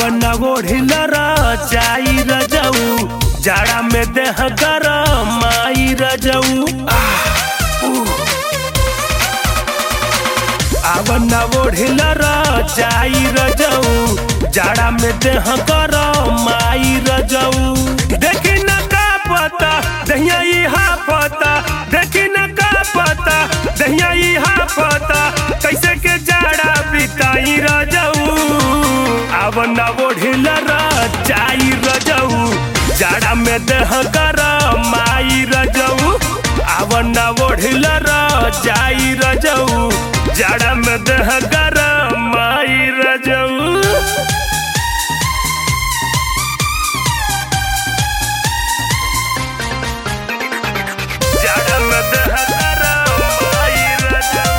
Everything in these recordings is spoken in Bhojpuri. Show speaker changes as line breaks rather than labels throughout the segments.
आवना ओढ़िलरा जाई रजऊ जाड़ा में देह गरम आई रजऊ आवना ओढ़िलरा जाई रजऊ जाड़ा में देह गरम आई रजऊ देखी न का पता दहिया इहा पता देखी न का पता दहिया इहा पता कैसे के जाड़ा बिताई रजऊ आवना ओढ़िलरा जाई रजऊ जाड़ा में देह गरम आई रजऊ आवना ओढ़िलरा जाई रजऊ जाड़ा में देह गरम आई रजऊ जाड़ा में देह गरम आई रजऊ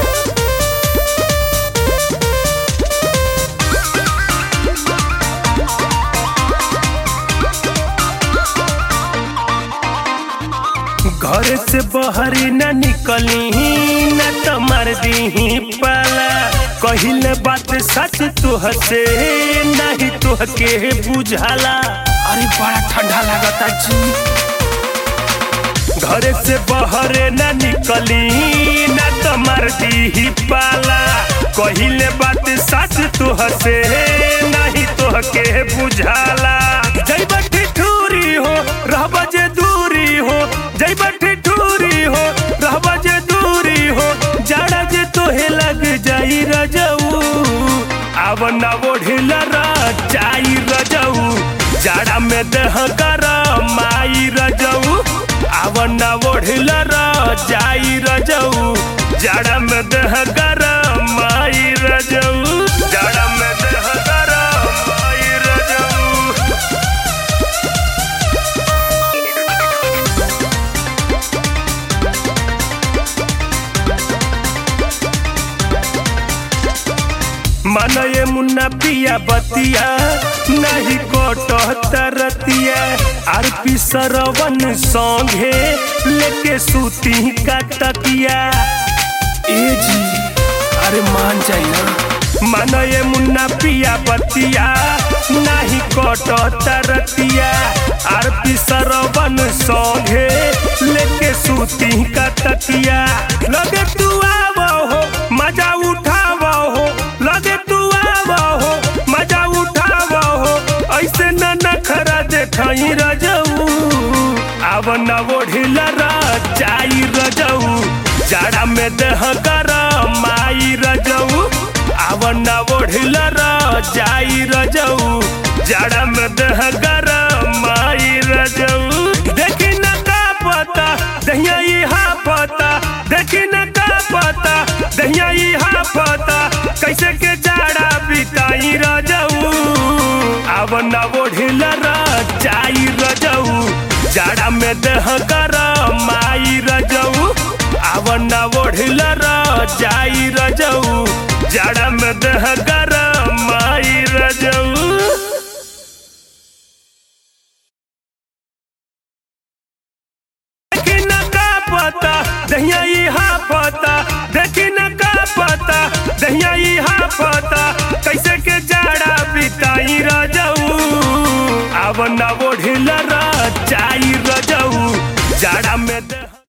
घर से बहरी न निकली न तो मर दी पाला कहिले बात सच तुहसे नहीं तुहके बुझाला। अरे बड़ा ठंडा लगता जी घर से बहरे न निकली न तो मर दी पाला कहिले बात सच तुहसे नहीं तुहके बुझाला। जय बठी ठूरी हो रहबा जे दूरी हो जय बठी ठूरी हो रहबा जे दूरी हो जाड़ा जे तोहे लग जाई रजऊ आवना ओढ़िलरा जाई रजऊ जाड़ा में देह गरम आई रजऊ आवना ओढ़िलरा जाई रजऊ जाड़ा में देह गरम आई रजऊ जाड़ा में देह गरम आई रजऊ मनये मुन्ना पिया बतिया नहीं कोटरतिया आरपी सरवन संगे लेके सूती का तकिया। ए जी अरे मान जाइना मनये मुन्ना पिया बतिया नहीं कोटरतिया आरपी सरवन संगे लेके सूती का तकिया। लगे तू आवो हो मजा उठावो हो लगे तू आवो हो मजा उठावो हो ऐसे न नखरा देखाई रजऊ आवना ओढ़िलरा जाई रजऊ जाड़ा में देह गरम आई रजऊ आवना ओढ़िलरा जाई रजऊ जाड़ा में देह गरम आई रजऊ देखी न का पता दहिया इहा पता देखी न का पता दहिया इहा पता कैसे के जाड़ा बिताई रजऊ आवना ओढ़िलरा जाई रजऊ जाड़ा में देह गरम आई रजऊ आवना ओढ़िलरा जाई रजऊ जाड़ा में देह गरम आई रजऊ। देखी न का पता दहिया इहा पता देखी न का पता दहिया इहा पता कैसे के जाड़ा बिताई रजऊ आवना ओढ़िलरा जाई रजऊ जाड़ा में